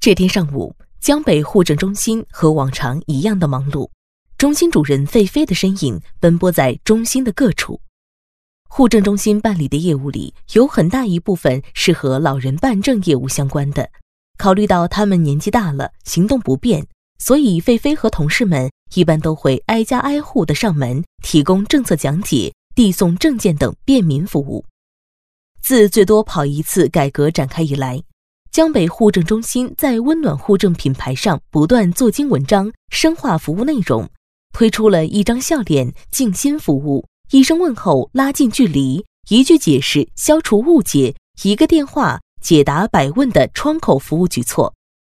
这天上午，江北户政中心和往常一样的忙碌，中心主任费飞的身影奔波在中心的各处。户政中心办理的业务里，有很大一部分是和老人办证业务相关的。考虑到他们年纪大了，行动不便，所以费飞和同事们一般都会挨家挨户的上门，提供政策讲解、递送证件等便民服务。自最多跑一次改革展开以来，江北户政中心在温暖户政品牌上不断做精文章，深化服务内容，推出了一张笑脸静心服务、一声问候拉近距离、一句解释消除误解、一个电话解答百问的窗口服务举措。